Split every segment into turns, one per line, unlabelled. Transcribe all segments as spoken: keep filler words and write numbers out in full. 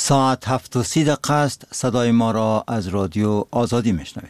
ساعت هفت و سی دقیقه است. صدای ما را از رادیو آزادی میشنوید.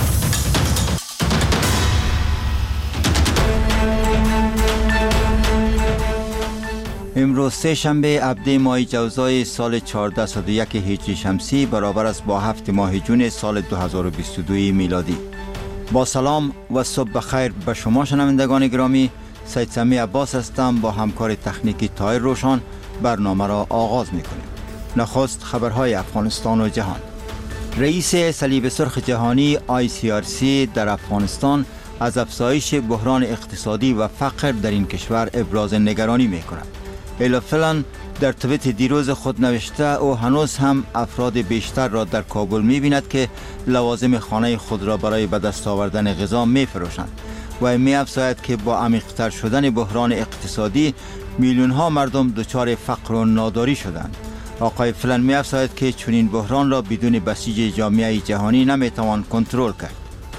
امروز سه شنبه عبده ماه جوزای سال چهارده صد و یک هجری شمسی برابر است با هفت ماه جون سال دو هزار و بیست و دو میلادی. با سلام و صبح بخیر به شما شنوندگان گرامی. سید سمی عباس هستم. با همکار تکنیکی طاهر روشان برنامه را آغاز میکنیم. نخست خبرهای افغانستان و جهان. رئیس صلیب سرخ جهانی آی سی آر سی در افغانستان از افزایش بحران اقتصادی و فقر در این کشور ابراز نگرانی میکند. الا فلان در توییت دیروز خود نوشته او هنوز هم افراد بیشتر را در کابل می‌بیند که لوازم خانه خود را برای به دست آوردن غذا می‌فروشند و می‌افزاید که با عمیق‌تر شدن بحران اقتصادی میلیون‌ها مردم دچار فقر و ناداری شدند. آقای فلان می‌افزاید که چنین بحران را بدون بسیج جامعه جهانی نمی‌توان کنترل کرد.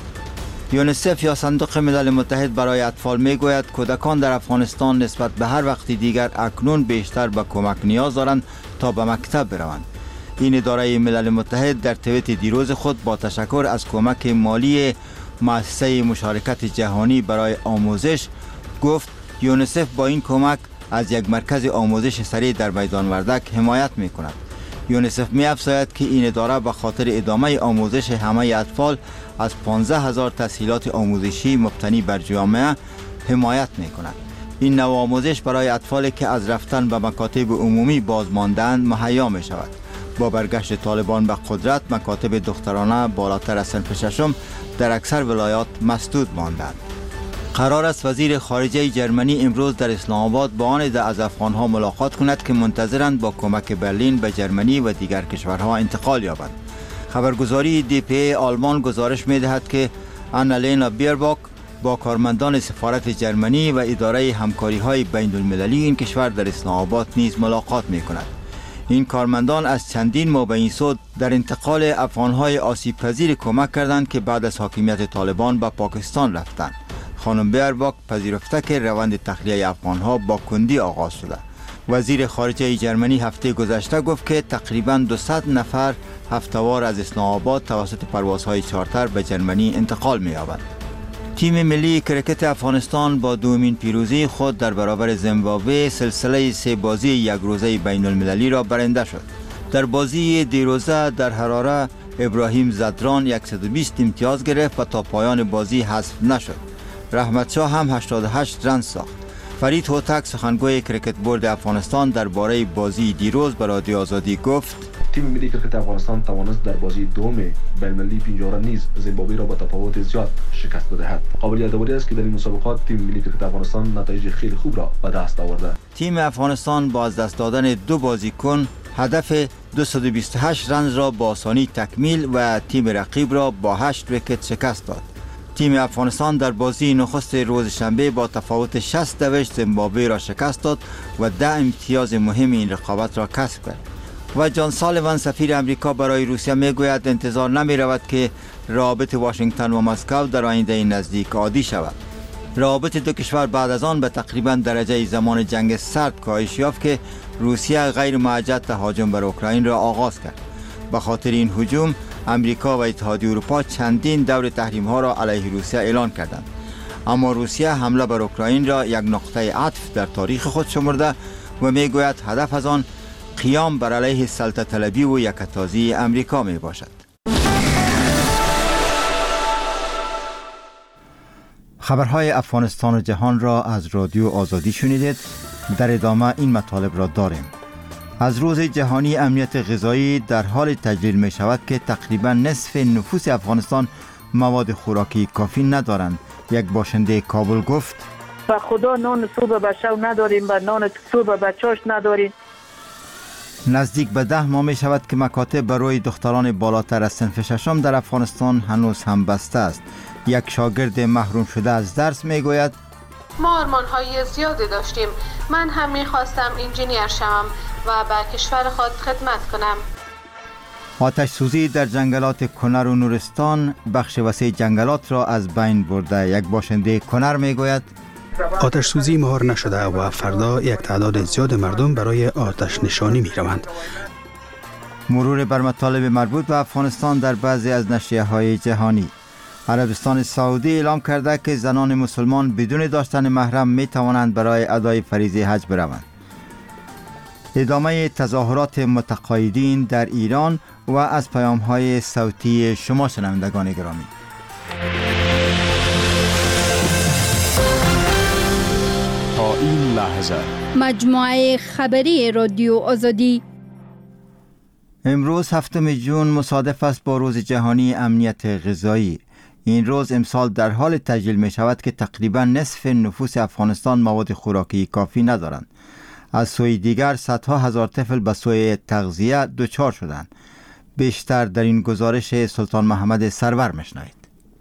یونیسف یا صندوق ملل متحد برای اطفال میگوید کودکان در افغانستان نسبت به هر وقت دیگر اکنون بیشتر به کمک نیاز دارند تا به مکتب بروند. این اداره ملل متحد در توییت دیروز خود با تشکر از کمک مالی مؤسسه مشارکت جهانی برای آموزش گفت یونیسف با این کمک از یک مرکز آموزش سریع در میدان وردک حمایت میکند. یونیسف می افزاید که این اداره به خاطر ادامه آموزش همه اطفال از پانزده هزار تسهیلات آموزشی مبتنی بر جامعه حمایت می کند. این نوع آموزش برای اطفالی که از رفتن به مکاتب عمومی باز ماندند مهیا می شود. با برگشت طالبان به قدرت مکاتب دخترانه بالاتر از صنف ششم در اکثر ولایات مسدود ماندند. قرار است وزیر خارجه جرمنی امروز در اسلام آباد با آن عده از افغانها ملاقات کند که منتظرند با کمک برلین به جرمنی و دیگر کشورها انتقال یابند. خبرگزاری دی پی ای آلمان گزارش می دهد که آنالینا بیرباک با کارمندان سفارت جرمنی و اداره همکاری های بین المللی این کشور در اسلام آباد نیز ملاقات می کند. این کارمندان از چندین ماه به این سو در انتقال افغانهای آسیب پذیر کمک کردند که بعد از حاکمیت طالبان به پاکستان رفتند. خانم بیرباک پذیرفته که روند تخلیه افغانها با کندی آغاز شده. وزیر خارجه جرمنی هفته گذشته گفت که تقریباً دویست نفر هفته‌وار از اسلام آباد توسط پروازهای چارتر به جرمنی انتقال می‌یابند. تیم ملی کرکت افغانستان با دومین پیروزی خود در برابر زیمبابوه سلسله سه بازی یک روزه بین المللی را برنده شد. در بازی دیروزه در حراره ابراهیم زدران صد و بیست امتیاز گرفت و تا پایان بازی حذف نشد. رحمت شاه هم هشتاد و هشت رن ساخت. فرید هوتک سخنگوی کرکت بورد افغانستان درباره بازی دیروز به رادیو آزادی گفت
تیم ملی کرکت افغانستان توانست در بازی دوم بین‌المللی پنجره نیز زیمبابوه را با تفاوت زیاد شکست بدهد. قابل یادآوری است که در این مسابقات تیم ملی کرکت افغانستان نتایج خیلی خوب را به دست آورده.
تیم افغانستان با از دست دادن دو بازیکن هدف دویست و بیست و هشت رن را با آسانی تکمیل و تیم رقیب را با هشت ویکت شکست داد. تیم افغانستان در بازی نخست روز شنبه با تفاوت شصت دویشت زیمبابوه را شکست داد و ده امتیاز مهم این رقابت را کسب کرد. و جان سالیوان سفیر امریکا برای روسیه میگوید انتظار نمی رود که روابط واشنگتن و مسکو در آینده نزدیک عادی شود. روابط دو کشور بعد از آن به تقریبا درجه زمان جنگ سرد کاهش یافت که روسیه غیر معجل تهاجم بر اوکراین را آغاز کرد. به خاطر این هجوم امریکا و اتحادیه اروپا چندین دور تحریم ها را علیه روسیه اعلان کردند. اما روسیه حمله بر اوکراین را یک نقطه عطف در تاریخ خود شمرده و میگوید هدف از آن قیام بر علیه سلطه طلبی و یکتازی امریکا می باشد. خبرهای افغانستان و جهان را از رادیو آزادی شنیدید. در ادامه این مطالب را داریم. از روز جهانی امنیت غذایی در حال تجلیل می شود که تقریبا نصف نفوس افغانستان مواد خوراکی کافی ندارند. یک باشنده کابل گفت
با خدا نان صبح به شب نداریم و نان صبح به چاش نداریم.
نزدیک به ده ماه می شود که مکاتب برای دختران بالاتر از صنف ششم در افغانستان هنوز هم بسته است. یک شاگرد محروم شده از درس می گوید
ما آرمان‌های زیادی داشتیم. من هم می‌خواستم انجینیر شوم و به کشور خود خدمت کنم.
آتش سوزی در جنگلات کنر و نورستان بخش وسیع جنگلات را از بین برده. یک باشنده کنر میگوید
آتش سوزی مهار نشده و فردا یک تعداد زیاد مردم برای آتش نشانی می روند.
مرور بر مطالب مربوط به افغانستان در بعضی از نشریه‌های جهانی. عربستان سعودی اعلام کرده که زنان مسلمان بدون داشتن محرم می توانند برای ادای فریضه حج بروند. ادامه تظاهرات متقاعدین در ایران و از پیام‌های صوتی شما شنوندگان گرامی.
تا این لحظه
مجموعه خبری رادیو آزادی.
امروز هفتم ژوئن مصادف است با روز جهانی امنیت غذایی. این روز امسال در حال تجلیل می شود که تقریبا نصف نفوس افغانستان مواد خوراکی کافی ندارند. از سوی دیگر صدها هزار طفل به سوی تغذیه دچار شدند. بیشتر در این گزارش سلطان محمد سرور میشنوید.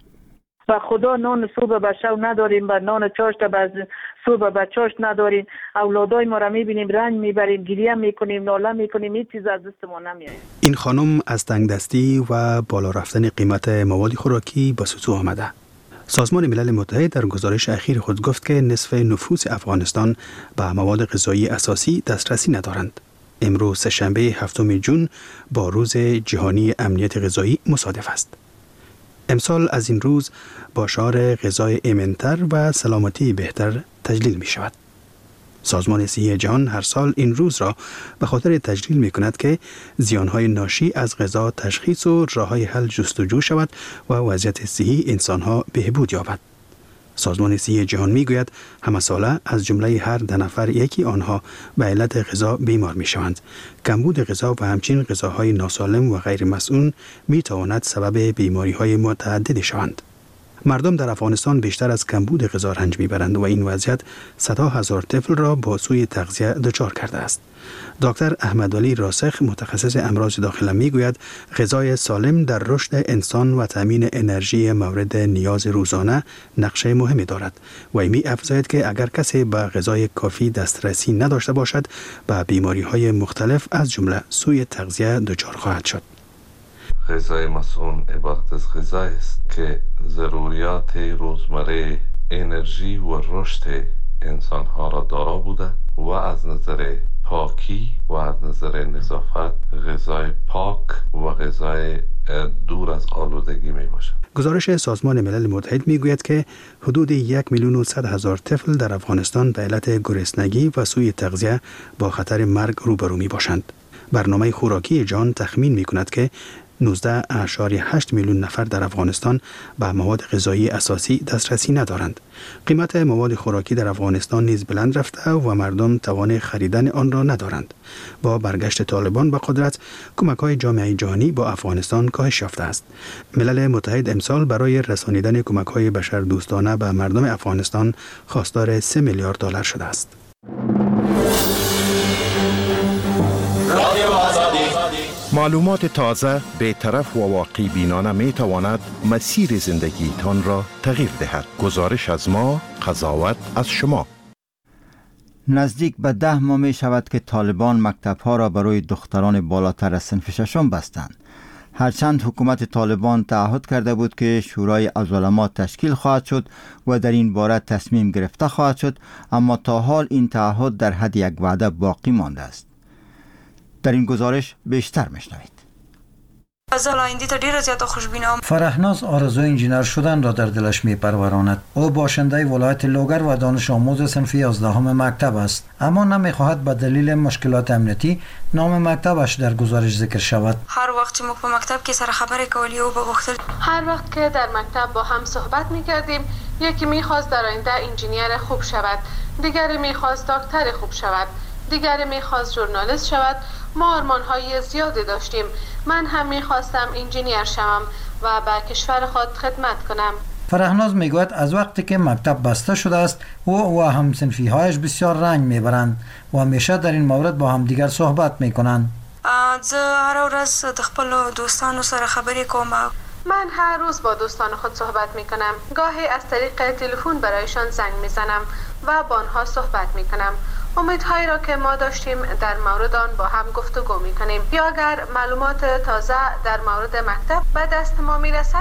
و خدا نان صبح به شب نداریم و نان چاشت به صبح به چاشت نداریم. اولادای ما را میبینیم رنج میبریم، گریه میکنیم، ناله میکنیم، هیچ چیز از دست ما نمیاد.
این خانم از تنگدستی و بالا رفتن قیمت مواد خوراکی به سطوح آمده. سازمان ملل متحد در گزارش اخیر خود گفت که نصف نفوس افغانستان به مواد غذایی اساسی دسترسی ندارند. امروز سه‌شنبه هفتم ژوئن با روز جهانی امنیت غذایی مصادف است. امسال از این روز با شعار غذای ایمن‌تر و سلامتی بهتر تجلیل می شود. سازمان صحی جهان هر سال این روز را به خاطر تجلیل می کند که زیانهای ناشی از غذا تشخیص و راه‌های حل جستجو شود و وضعیت صحی انسانها بهبود یابد. سازمان صحی جهان می گوید همه ساله از جمله هر ده نفر یکی آنها به علت غذا بیمار می شوند. کمبود غذا و همچنین غذاهای ناسالم و غیر مسئول می تواند سبب بیماری های متعددی شوند. مردم در افغانستان بیشتر از کمبود غذا رنج میبرند و این وضعیت صدها هزار طفل را با سوء تغذیه دچار کرده است. دکتر احمدعلی راسخ متخصص امراض داخله میگوید غذای سالم در رشد انسان و تامین انرژی مورد نیاز روزانه نقش مهمی دارد و می افزاید که اگر کسی به غذای کافی دسترسی نداشته باشد به بیماری های مختلف از جمله سوء تغذیه دچار خواهد شد.
غذای مسئول عبارت از غذایی است که ضروریات روزمره انرژی و رشد انسانها را دارا بوده و از نظر پاکی و از نظر نظافت غذای پاک و غذای دور از آلودگی می باشد.
گزارش سازمان ملل متحد می گوید که حدود یک میلیون و صد هزار طفل در افغانستان به علت گرسنگی و سوء تغذیه با خطر مرگ روبرو می باشند. برنامه خوراکی جهان تخمین می کند که نوزده اعشاری هشت میلیون نفر در افغانستان به مواد غذایی اساسی دسترسی ندارند. قیمت مواد خوراکی در افغانستان نیز بلند رفته و مردم توان خریدن آن را ندارند. با برگشت طالبان به قدرت، کمک‌های جامعه جهانی با افغانستان کاهش یافته است. ملل متحد امسال برای رسانیدن کمک‌های بشردوستانه به مردم افغانستان خواستار سه میلیارد دلار شده است.
معلومات تازه، بی‌طرف و واقعی بینانه می تواند مسیر زندگی تان را تغییر دهد. گزارش از ما، قضاوت از شما.
نزدیک به ده ماه می شود که طالبان مکتب‌ها را برای دختران بالاتر از صنف ششم بستند. هرچند حکومت طالبان تعهد کرده بود که شورای العلماء تشکیل خواهد شد و در این باره تصمیم گرفته خواهد شد، اما تا حال این تعهد در حد یک وعده باقی مانده است. در این گزارش بیشتر میشنوید.
فرهناز آرزوی انجینر شدن را در دلش میپروراند. او باشنده ولایت لوگر و دانش آموز صنف یازدهم مکتب است، اما نمیخواهد به دلیل مشکلات امنیتی نام مکتبش در گزارش ذکر شود.
هر وقت ما به مکتب که سر خبر کولی او بگفتل،
هر وقت که در مکتب با هم صحبت میکردیم، یکی میخواست در آینده انجینیر خوب شود، دیگری میخواست دکتر خوب شود، دیگری میخواست ژورنالیست شود. ما آرمان‌های زیادی داشتیم. من هم میخواستم انجینیر شوم و به کشور خود خدمت کنم.
فرهناز میگوید از وقتی که مکتب بسته شده است او و همصنفی هایش بسیار رنج میبرند و همیشه در این مورد با هم دیگر صحبت میکنند.
زه هر ورځ د خپل دوستانو سره خبرې کوم.
من هر روز با دوستان خود صحبت میکنم. گاهی از طریق تلفن برایشان زنگ میزنم و با آنها صحبت میکنم. امیدهایی را که ما داشتیم در مورد آن با هم گفتگو میکنیم. یا اگر معلومات تازه در مورد مکتب به دست ما میرسد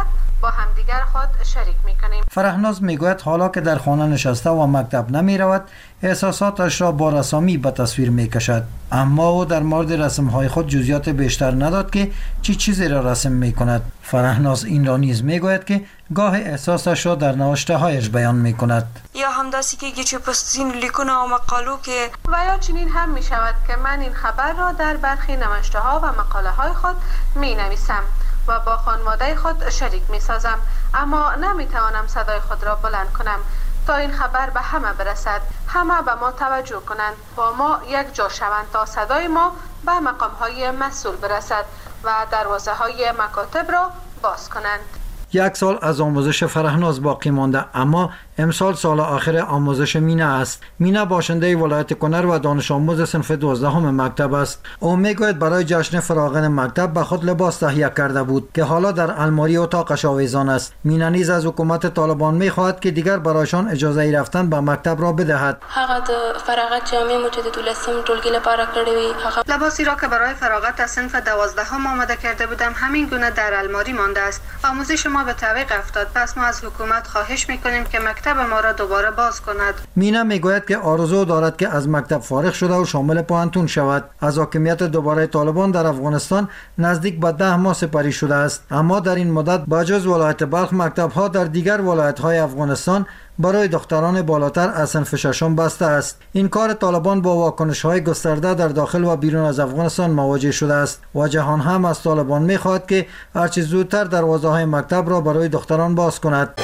با همدیگر خود شریک میکنیم.
فرهناز میگوید حالا که در خانه نشسته و مکتب نمی رود احساساتش را با رسامی به تصویر می کشد، اما او در مورد رسم های خود جزئیات بیشتر نداد که چی چیزی را رسم می کند. فرهناز این را نیز می گوید که گاه احساسش را در نوشته هایش بیان می کند.
یا همداستی که گیچه پستین لیکونه و مقالو که
و یا چنین هم می شود که من این خبر را در برخی نوشته ها و مقاله های خود می نویسم و با خانواده خود شریک می سازم، اما نمی توانم صدای خود را بلند کنم تا این خبر به همه برسد، همه به ما توجه کنند، با ما یک جا شوند تا صدای ما به مقام های مسئول برسد و دروازه های مکاتب را باز کنند.
یک سال از آموزش فرهناز باقی مانده، اما امسال سال آخر آموزش مینا است. مینا باشنده ولایت کنر و دانش آموز صنف دوازدهم مکتب است. او میگوید برای جشن فراغن مکتب به خود لباس تهیه کرده بود که حالا در الماری اتاقش آویزان است. مینا نیز از حکومت طالبان میخواهد که دیگر برایشان اجازه رفتن به مکتب را بدهد.
هغه د فراغت جامې مو چې د دولسم ټولګي لپاره کړې وي، هغه
لباسی را که برای فراغت از صنف دوازدهم آماده کرده بودم همین گونه در الماری مانده است. آموزش ما به تعویق افتاد، پس ما از حکومت خواهش میکنیم که مکتب ما را دوباره باز کند.
مینا میگوید که آرزو دارد که از مکتب فارغ شده و شامل پوهنتون شود. از حاکمیت دوباره طالبان در افغانستان نزدیک به ده ماه سپری شده است، اما در این مدت با جز ولایت بلخ مکتب ها در دیگر ولایت های افغانستان برای دختران بالاتر از صنف ششم بسته است. این کار طالبان با واکنش های گسترده در داخل و بیرون از افغانستان مواجه شده است و جهان هم از طالبان میخواهد که هرچه زودتر دروازه های مکتب را برای دختران باز کند.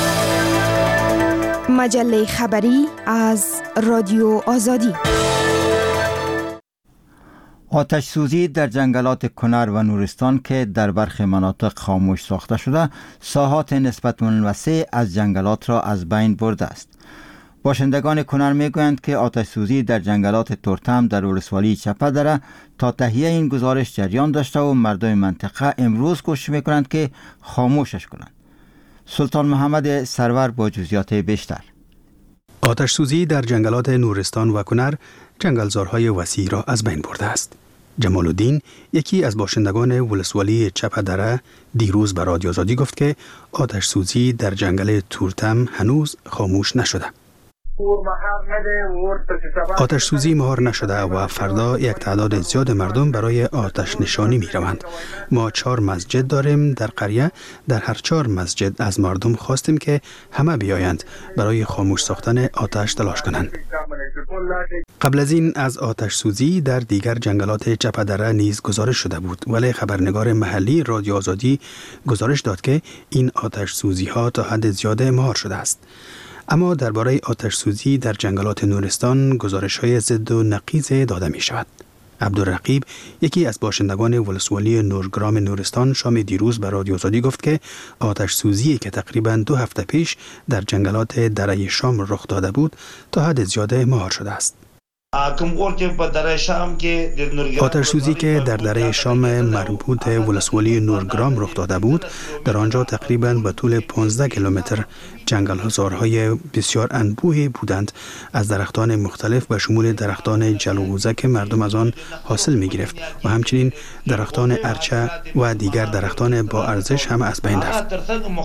مجله خبری از رادیو آزادی.
آتش سوزی در جنگلات کنر و نورستان که در برخی مناطق خاموش ساخته شده، ساحات نسبتاً وسیع از جنگلات را از بین برده است. باشندگان کنر میگویند که آتش سوزی در جنگلات تورتم در ولسوالی چپه دره تا تهیه این گزارش جریان داشته و مردم منطقه امروز کوشش میکنند که خاموشش کنند. سلطان محمد سرور با جزئیات بیشتر.
آتش سوزی در جنگلات نورستان و کنر جنگلزارهای وسیع را از بین برده است. جمال الدین، یکی از باشندگان ولسوالی چپه دره، دیروز به رادیو آزادی گفت که آتش سوزی در جنگل تورتم هنوز خاموش نشده. آتش سوزی مهار نشده و فردا یک تعداد زیاد مردم برای آتش نشانی می روند. ما چهار مسجد داریم در قریه. در هر چهار مسجد از مردم خواستیم که همه بیایند برای خاموش ساختن آتش تلاش کنند. قبل از این از آتش سوزی در دیگر جنگلات چپه دره نیز گزارش شده بود، ولی خبرنگار محلی رادیو آزادی گزارش داد که این آتش سوزی ها تا حد زیاد مهار شده است. اما درباره آتش سوزی در جنگلات نورستان گزارش های ضد و نقیض داده می شود. عبدالرقیب، یکی از باشندگان ولسوالی نورگرام نورستان، شام دیروز به رادیو آزادی گفت که آتش سوزی که تقریباً دو هفته پیش در جنگلات دره شام رخ داده بود تا حد زیاد مهار شده است. آتش سوزی که در دره شام مربوط ولسوالی نورگرام رخ داده بود، در آنجا تقریباً به طول پانزده کیلومتر جنگل‌زارهای بسیار انبوهی بودند از درختان مختلف به شمول درختان جلغوزه که مردم از آن حاصل می گرفت و همچنین درختان ارچه و دیگر درختان با ارزش هم از بین رفت.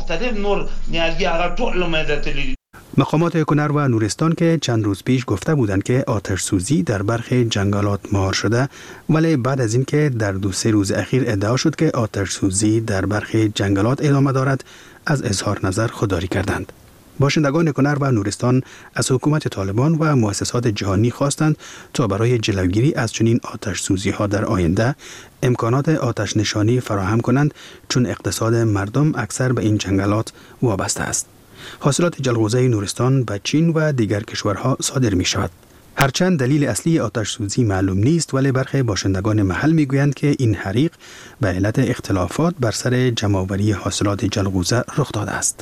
مقامات کنر و نورستان که چند روز پیش گفته بودند که آتش سوزی در برخی جنگلات مهار شده، ولی بعد از اینکه در دو سه روز اخیر ادعا شد که آتش سوزی در برخی جنگلات ادامه دارد، از اظهار نظر خودداری کردند. باشندگان کنر و نورستان از حکومت طالبان و مؤسسات جهانی خواستند تا برای جلوگیری از چنین آتش سوزی ها در آینده امکانات آتش نشانی فراهم کنند، چون اقتصاد مردم اکثر به این جنگلات وابسته است. حاصلات جلغوزه نورستان به چین و دیگر کشورها صادر می شود. هرچند دلیل اصلی آتش سوزی معلوم نیست، ولی برخی باشندگان محل می گویند که این حریق به علت اختلافات بر سر جمع‌آوری حاصلات جلغوزه رخ داده است.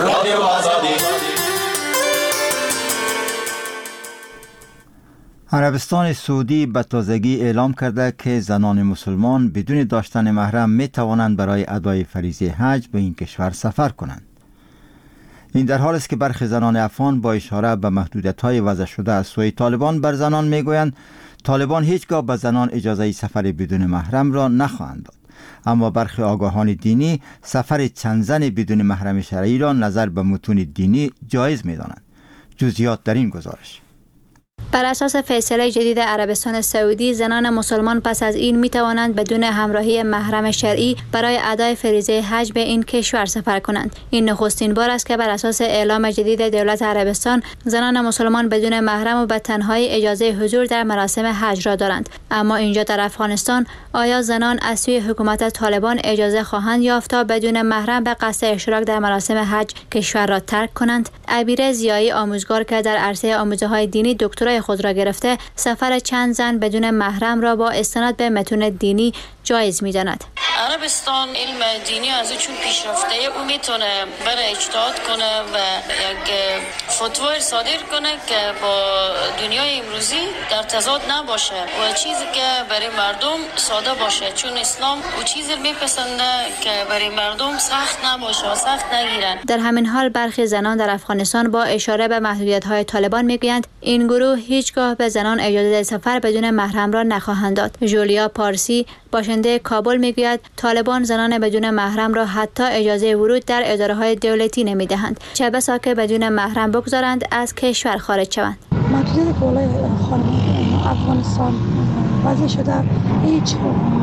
عربستان سعودی به تازگی اعلام کرده که زنان مسلمان بدون داشتن محرم می توانند برای ادای فریضه حج به این کشور سفر کنند. این در حالی است که برخی زنان افغان با اشاره به محدودیت‌های وضع شده از سوی طالبان بر زنان می‌گویند طالبان هیچگاه به زنان اجازه سفر بدون محرم را نخواهند داد. اما برخی آگاهان دینی سفر چند زن بدون محرم شرعی را نظر به متون دینی جایز می‌دانند. جزئیات در این گزارش.
بر اساس فیصله جدید عربستان سعودی، زنان مسلمان پس از این می توانند بدون همراهی محرم شرعی برای ادای فریضه حج به این کشور سفر کنند. این نخستین بار است که بر اساس اعلام جدید دولت عربستان، زنان مسلمان بدون محرم و به تنهایی اجازه حضور در مراسم حج را دارند. اما اینجا در افغانستان، آیا زنان از سوی حکومت طالبان اجازه خواهند یافت تا بدون محرم به قصد اشتراک در مراسم حج کشور را ترک کنند؟ عبیره ضیایی، آموزگار که در عرصه آموزش‌های دینی دکترای خود را گرفته، سفر چند زن بدون محرم را با استناد به متون دینی جایز می‌داند.
عربستان علم دینی از چون پیشرفته او میتونه برای اجتهاد کنه و یک فتوا صادر کنه که با دنیای امروزی در تضاد نباشه و چیزی که برای مردم ساده باشه، چون اسلام او چیزی میپسنده که برای مردم سخت نباشه و سخت نگیرن.
در همین حال برخی زنان در افغانستان با اشاره به محدودیت‌های طالبان میگویند این گروه هیچگاه به زنان اجازه سفر بدون محرم را نخواهند داد. جولیا پارسی، باشنده کابل، میگوید طالبان زنان بدون محرم را حتی اجازه ورود در اداره‌های دولتی نمی‌دهند، چه بسا که بدون محرم بگذارند از کشور خارج شوند.
محدودیت بالای خانم افغانستان وضع شده هیچ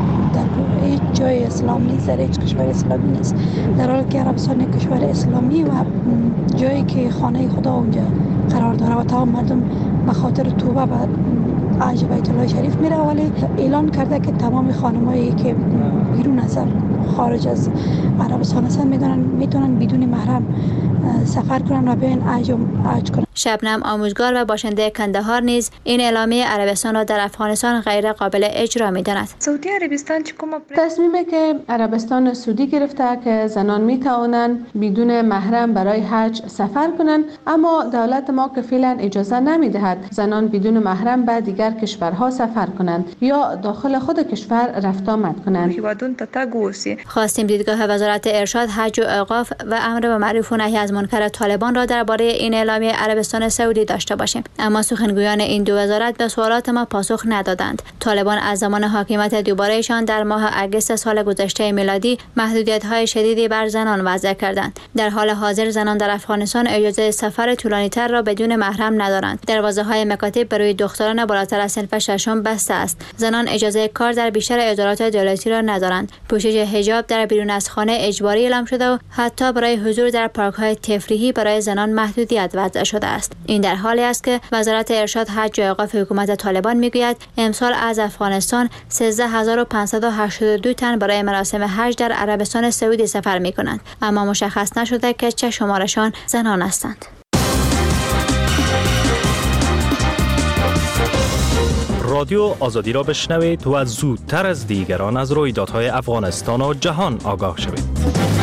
در هیچ جای اسلام نیست، در هیچ کشور اسلامی نیست، در حالی که عربستان یک کشور اسلامی و جایی که خانه خدا اونجا قرار داره و تمام مردم به خاطر توبه و حج بیت الله شریف میره، ولی اعلان کرده که تمام خانمایی که بیرون از خارج از عربستان هستن میتونن میتونن بدون محرم سفر کنن و بیاین حج حج کنن.
شبنم، آموزگار و باشنده کندهار، نیز این اعلامیه عربستان را در افغانستان غیر قابل اجرا می‌داند.
سعودی عربستان تصمیمی که عربستان سعودی گرفته که زنان می‌توانند بدون محرم برای حج سفر کنند، اما دولت ما که فعلا اجازه نمی‌دهد زنان بدون محرم به دیگر کشورها سفر کنند یا داخل خود کشور رفت آمد کنند.
خواستیم دیدگاه وزارت ارشاد، حج و اوقاف و امر به معروف و نهی از منکر طالبان را درباره این اعلامیه عربستان سعودی داشته باشیم، اما سخنگویان این دو وزارت به سوالات ما پاسخ ندادند. طالبان از زمان حاکمیت دوبارهشان در ماه اگست سال گذشته میلادی محدودیت‌های شدیدی بر زنان وضع کردند. در حال حاضر زنان در افغانستان اجازه سفر طولانی‌تر را بدون محرم ندارند. دروازه‌های مکاتب برای دختران بالاتر از صنف ششم بسته است. زنان اجازه کار در بیشتر ادارات دولتی را ندارند. پوشش حجاب در بیرون از خانه اجباری اعلام شده و حتی برای حضور در پارک‌های تفریحی برای زنان محدودیت وضع شده است. این در حالی است که وزارت ارشاد، حج و اوقاف حکومت طالبان میگوید امسال از افغانستان سیزده هزار و پانصد و هشتاد و دو تن برای مراسم حج در عربستان سعودی سفر می‌کنند، اما مشخص نشده که چه شمارشان زنان هستند.
رادیو آزادی را بشنوید و زودتر از دیگران از رویدادهای افغانستان و جهان آگاه شوید.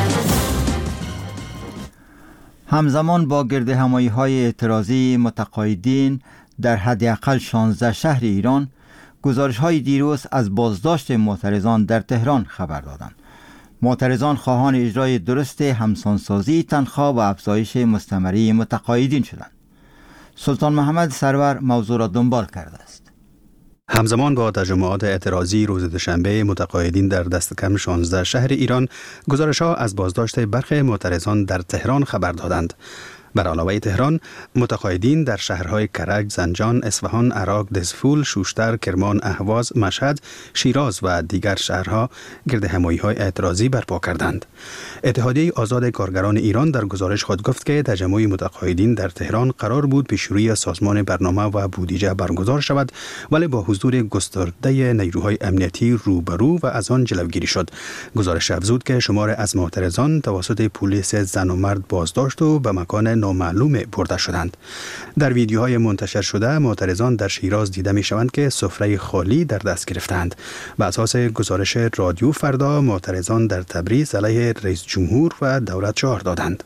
همزمان با گردهمایی‌های اعتراضی متقاعدین در حداقل شانزده شهر ایران، گزارش‌های دیروز از بازداشت معترضان در تهران خبر دادند. معترضان خواهان اجرای درست همسانسازی تنخواه و افزایش مستمری متقاعدین شدند. سلطان محمد سرور موضوع را دنبال کرده است.
همزمان با تجمعات اعتراضی روز دوشنبه متقاعدین در دست کم شانزده شهر ایران، گزارش‌ها از بازداشت برخی معترضان در تهران خبر دادند. بر علاوه تهران، متقاعدین در شهرهای کرج، زنجان، اصفهان، عراق، دزفول، شوشتر، کرمان، اهواز، مشهد، شیراز و دیگر شهرها گردهمایی‌های اعتراضی برپا کردند. اتحادیه آزاد کارگران ایران در گزارش خود گفت که تجمع متقاعدین در تهران قرار بود پیشروی سازمان برنامه و بودجه برگزار شود، ولی با حضور گسترده نیروهای امنیتی روبرو و از آن جلوگیری شد. گزارش افزود که شمار از معترضان توسط پلیس زن و مرد بازداشت و به مکان نامعلوم برده شدند. در ویدیوهای منتشر شده معترضان در شیراز دیده می شوند که سفره خالی در دست گرفتند. بر اساس گزارش رادیو فردا، معترضان در تبریز علیه رئیس جمهور و دولت شعار دادند.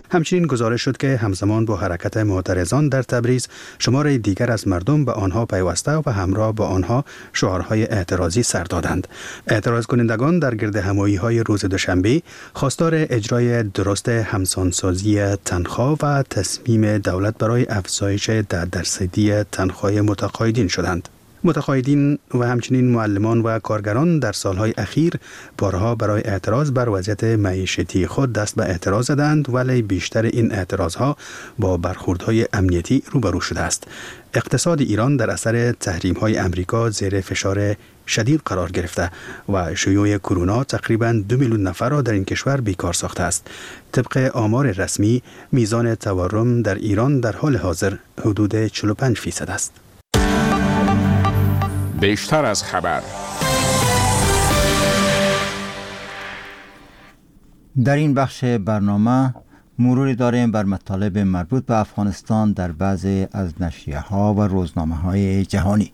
همچنین گزارش شد که همزمان با حرکت معترضان در تبریز شمار دیگر از مردم به آنها پیوسته و همراه با آنها شعارهای اعتراضی سر دادند. اعتراض کنندگان در گرد همایی‌های روز دوشنبه خواستار اجرای درست همسانسازی تنخواه و تصمیم دولت برای افزایش ده درصدی تنخواه متقاعدین شدند. متقاعدین و همچنین معلمان و کارگران در سالهای اخیر بارها برای اعتراض بر وضعیت معیشتی خود دست به اعتراض زدند، ولی بیشتر این اعتراضها با برخوردهای امنیتی روبرو شده است. اقتصاد ایران در اثر تحریم‌های امریکا زیر فشار شدید قرار گرفته و شیوع کرونا تقریباً دو میلیون نفر را در این کشور بیکار ساخته است. طبق آمار رسمی میزان تورم در ایران در حال حاضر حدود چهل و پنج فیصد است.
بیشتر از خبر.
در این بخش برنامه مروری داریم بر مطالب مربوط به افغانستان در بعضی از نشریه ها و روزنامه های جهانی.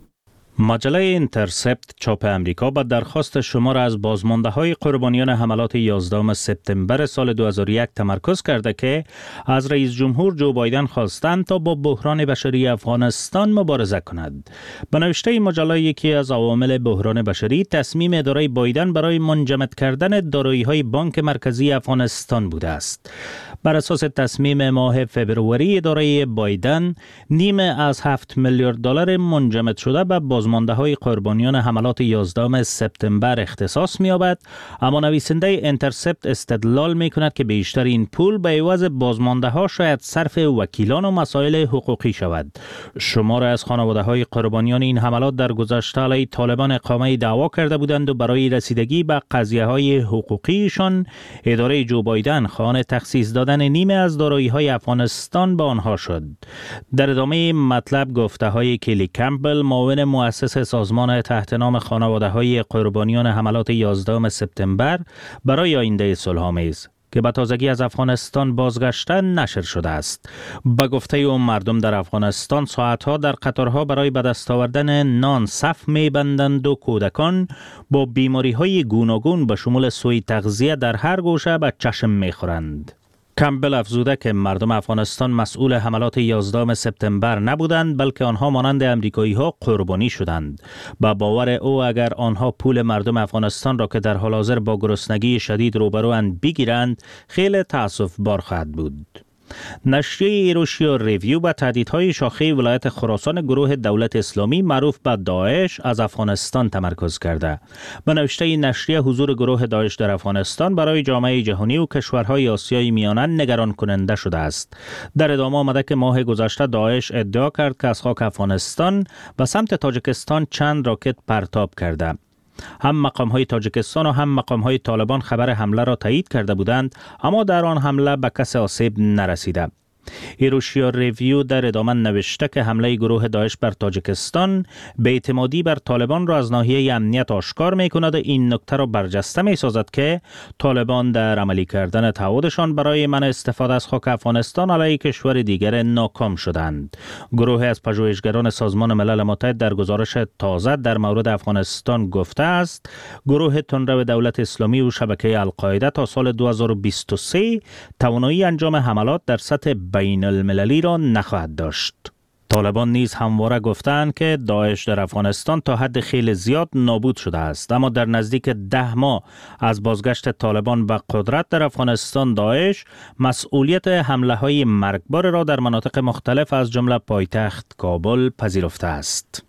مجله اینترسپت چاپ امریکا با درخواست شما را از بازمانده های قربانیان حملات یازدهم سپتامبر سال دو هزار و یک تمرکز کرده که از رئیس جمهور جو بایدن خواستند تا با بحران بشری افغانستان مبارزه کند. به نوشته این مجله یکی از عوامل بحران بشری تصمیم اداره بایدن برای منجمد کردن دارایی های بانک مرکزی افغانستان بوده است. بر اساس تصمیم ماه فبروری اداره بایدن، نیمه از هفت میلیارد دلار منجمد شده به بازمانده های قربانیان حملات یازدهم سپتامبر اختصاص می‌یابد، اما نویسنده اینترسپت استدلال می‌کند که بیشتر این پول به عوض بازمانده ها شاید صرف وکیلان و مسائل حقوقی شود. شمار از خانواده های قربانیان این حملات در گذشته علیه طالبان اقامه دعوا کرده بودند و برای رسیدگی به قضیه های حقوقیشان اداره جو بایدن خواهان تخصیص دادن نیمه از دارایی‌های افغانستان به آنها شد. در ادامه مطلب گفته های کلی کمپبل، معاون مؤسس سازمان تحت نام خانواده‌های قربانیان حملات یازدهم سپتامبر برای آینده صلح‌آمیز که به تازگی از افغانستان بازگشتن نشر شده است. به گفته او مردم در افغانستان ساعتها در قطارها برای به دست آوردن نان صف می‌بندند و کودکان با بیماری‌های گوناگون به شمول سوء تغذیه در هر گوشه به چشم می‌خورند. کمبل افزوده که مردم افغانستان مسئول حملات یازدهم سپتامبر نبودند، بلکه آنها مانند امریکایی ها قربانی شدند. با باور او اگر آنها پول مردم افغانستان را که در حال حاضر با گرسنگی شدید روبروند بگیرند، خیلی تأسف بار خواهد بود. نشریه ایروشیا ریویو با تهدیدهای شاخه ولایت خراسان گروه دولت اسلامی معروف به داعش از افغانستان تمرکز کرده. به نوشته نشریه حضور گروه داعش در افغانستان برای جامعه جهانی و کشورهای آسیای میانه نگران کننده شده است. در ادامه آمده که ماه گذشته داعش ادعا کرد که از خاک افغانستان به سمت تاجیکستان چند راکت پرتاب کرده. هم مقام‌های تاجیکستان و هم مقام‌های طالبان خبر حمله را تایید کرده بودند، اما در آن حمله به کسی آسیب نرسیده. ایروشیا ریویو در ادامه نوشته که حمله گروه داعش بر تاجیکستان بی‌اعتمادی بر طالبان را از ناحیه امنیت آشکار می‌کند و این نکته را برجسته می‌سازد که طالبان در عملی کردن تعهدشان برای منع استفاده از خاک افغانستان علیه کشور دیگر ناکام شدند. گروه از پژوهشگران سازمان ملل متحد در گزارش تازه در مورد افغانستان گفته است گروه تندرو دولت اسلامی و شبکه القاعده تا سال دو هزار و بیست و سه توانایی انجام حملات در سطح بین المللی را نخواهد داشت. طالبان نیز همواره گفتند که داعش در افغانستان تا حد خیلی زیاد نابود شده است، اما در نزدیک ده ماه از بازگشت طالبان به قدرت در افغانستان داعش مسئولیت حمله های مرگبار را در مناطق مختلف از جمله پایتخت کابل پذیرفته است.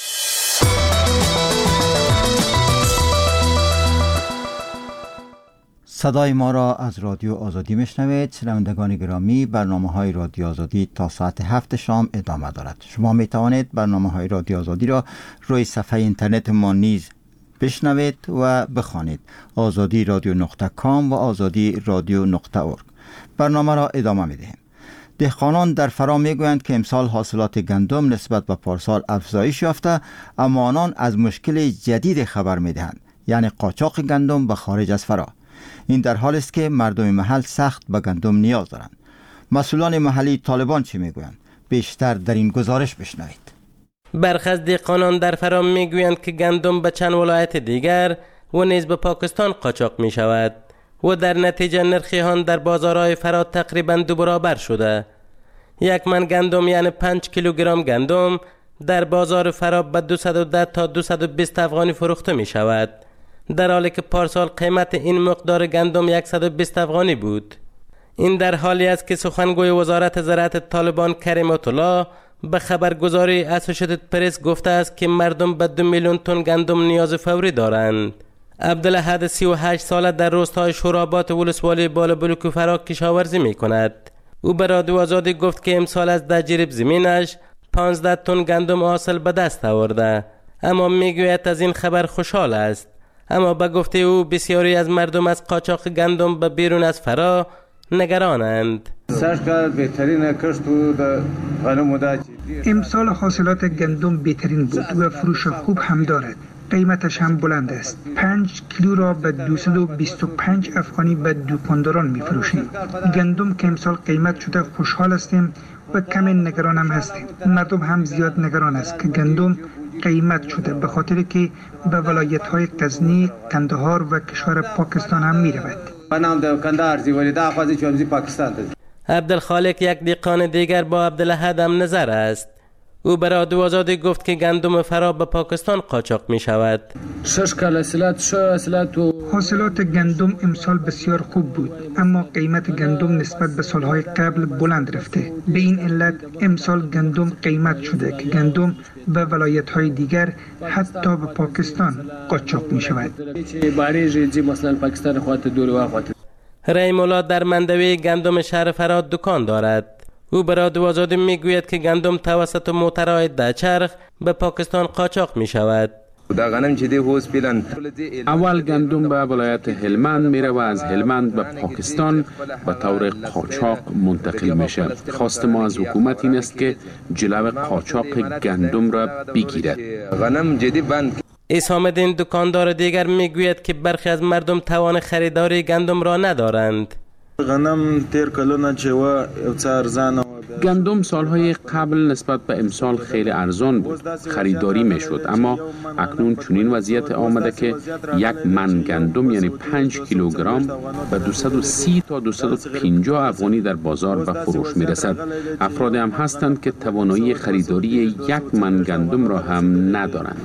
صدای ما را از رادیو آزادی میشنوید. شنوندگان گرامی، برنامه های رادیو آزادی تا ساعت هفت شام ادامه دارد. شما می توانید برنامه های رادیو آزادی را روی صفحه اینترنت ما نیز بشنوید و بخوانید: آزادی رادیو نقطه کام و آزادی رادیو نقطه اورگ. برنامه را ادامه می دهیم. دهقانان در فرا می گویند که امسال حاصلات گندم نسبت به پارسال افزایش یافته، اما آنان از مشکل جدید خبر می دهند، یعنی قاچاق گندم به خارج از فرا. این در حالی است که مردم محل سخت به گندم نیاز دارند. مسئولان محلی طالبان چی میگویند؟ بیشتر در این گزارش بشنوید.
برخی از دهقانان در فرا میگویند که گندم به چند ولایت دیگر و نیز به پاکستان قاچاق می شود. و در نتیجه نرخ آن در بازارهای فرا تقریبا دو برابر شده. یک من گندم یعنی پنج کیلوگرم گندم در بازار فرا به دویست و ده تا دویست و بیست افغانی فروخته می شود، در حالی که پارسال قیمت این مقدار گندم صد و بیست افغانی بود. این در حالی است که سخنگوی وزارت زراعت طالبان کریم الله به خبرگزاری اسوسییتد پرس گفته است که مردم به دو میلیون تن گندم نیاز فوری دارند. عبدالاحد سی و هشت ساله در روستای شورابات ولسوالی بالابلوک فرا کشاورزی می کند. او به رادیو آزادی گفت که امسال از ده جریب زمینش پانزده تن گندم حاصل به دست آورده، اما میگوید از این خبر خوشحال است. اما به گفته او بسیاری از مردم از قاچاق گندم به بیرون از فرا نگرانند.
امسال حاصلات گندم بهترین بود و فروش خوب هم دارد. قیمتش هم بلند است. پنج کیلو را به دویست و بیست و پنج افغانی به دکانداران می فروشیم. گندم که امسال قیمت شده خوشحال هستیم و کمی نگران هم هستیم. مردم هم زیاد نگران است که گندم قیمت شده به خاطر که به ولایت های غزنی، کندهار و کشور پاکستان هم می رود.
عبدالخالق یک دیقان دیگر با عبدالاحد هم نظر است. او به رادیو آزادی گفت که گندم فرا به پاکستان قاچاق می شود.
حاصلات گندم امسال بسیار خوب بود، اما قیمت گندم نسبت به سالهای قبل بلند رفته. به این علت امسال گندم قیمت شده که گندم به ولایت های دیگر حتی به پاکستان قاچاق می شود.
رحیم الله در مندوی گندم شهر فرا دکان دارد. او به رادیو آزادی میگوید که گندم توسط موترهای دچرخ به پاکستان قاچاق می شود.
اول گندم به ولایت هلمند میره و از هلمند به پاکستان به طور قاچاق منتقل میشه. خواست ما از حکومت این است که جلو قاچاق گندم را بگیرد.
اسحام الدین دکاندار دیگر میگوید که برخی از مردم توان خریداری گندم را ندارند.
گندم سالهای قبل نسبت به امسال خیلی ارزان بود، خریداری میشد، اما اکنون چنین وضعیت آمده که یک من گندم یعنی پنج کیلوگرم به دویست و سی تا دویست و پنجاه افغانی در بازار به فروش میرسد. افراد هم هستند که توانایی خریداری یک من گندم را هم ندارند.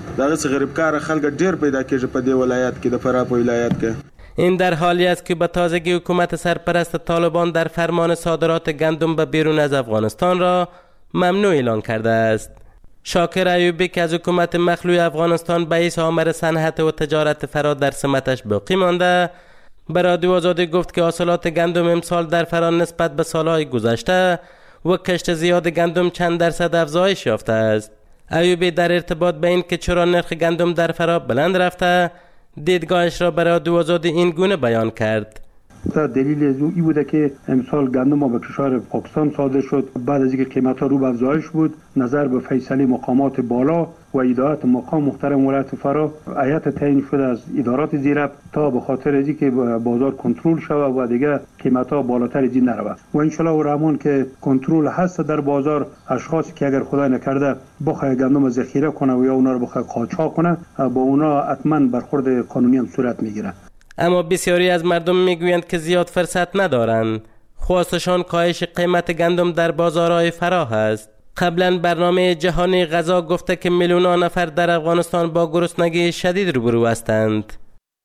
این در حالی است که به تازگی حکومت سرپرست طالبان در فرمان صادرات گندم به بیرون از افغانستان را ممنوع اعلان کرده است. شاکر ایوبی که از حکومت مخلوع افغانستان به حیث آمر صنعت و تجارت فرا در سمتش باقی مانده، به رادیو آزادی گفت که حاصلات گندم امسال در فرا نسبت به سالهای گذشته و کشت زیاد گندم چند درصد افزایش یافته است. ایوبی در ارتباط به این که چرا نرخ گندم در فرا بلند رفته، دیدگاهش را برای رادیو آزادی این گونه بیان کرد.
دلیل از او ای بوده که امسال گندم ما به کشور پاکستان صادر شد. بعد از اینکه قیمت ها رو به افزایش بود، نظر به فیصله مقامات بالا و ادارات مقام محترم ولایت فرا، هیئت تعیین شده از ادارات زیرب تا به خاطر از اینکه بازار کنترل شود و دیگه قیمت ها بالاتر از این نرود و ان شاء الله الرحمن که کنترل هست در بازار. اشخاصی که اگر خدای نکرده بخواد گندم ذخیره کنه و یا اونا رو بخواد قاچاق کنه، با اونا حتما برخورد قانونی هم صورت میگیره.
اما بسیاری از مردم میگویند که زیاد فرصت ندارند. خواستشان کاهش قیمت گندم در بازارهای فرا است. قبلا برنامه جهانی غذا گفته که میلیون‌ها نفر در افغانستان با گرسنگی شدید روبرو هستند.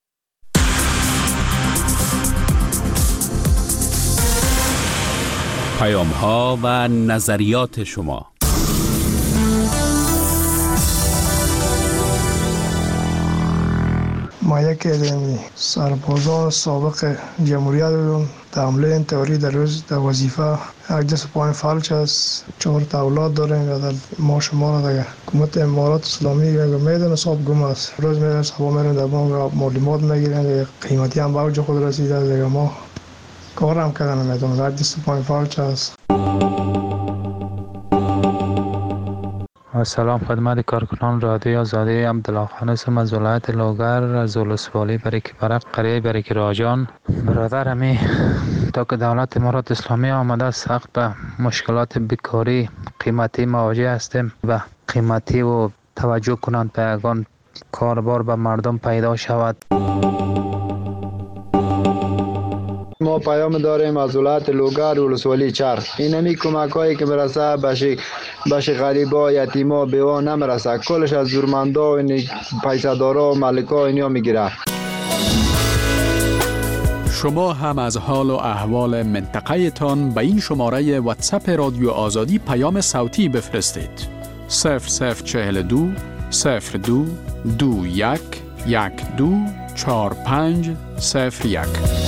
پیام‌ها و نظریات شما.
ما یکی از سربازان سابق جمهوریت بودم. در حمله این تئوری در روز در وظیفه یک دست پایین فلج است. چهار تا اولاد داریم و در ما شما را در حکومت امارات اسلامی میدن حساب گم است. روز میرن صبح میرن در بانک معلومات میگیرن، قیمتی هم به اوج خود رسیده. دیگه ما کار هم کردن نمیتونم. یک دست پایین فلج است.
سلام خدمت کارکنان رادیو آزادی. عبدالله خان هستم از ولایت لوگر، از ولسوالی بریک برق، قریه بریک راجان. برادر همی تا که دولت امارات اسلامی آمده سخت به مشکلات بیکاری قیمتی مواجه هستیم و قیمتی و توجه کنند به یگان کاربار به مردم پیدا شود.
ما پیام داریم از ولایت لوگر و ولسوالی چرخ. اینمی کمک هایی که مرسه بشه بشه غریبا، یتیما، بیوا نمیرسه، کلش از زورمندا و پیسدارا و ملکا اینیا میگیره.
شما هم از حال و احوال منطقه تان به این شماره واتساپ رادیو آزادی پیام صوتی بفرستید. صفر صفر چهل دو صفر دو دو یک یک دو چهار پنج صفر یک.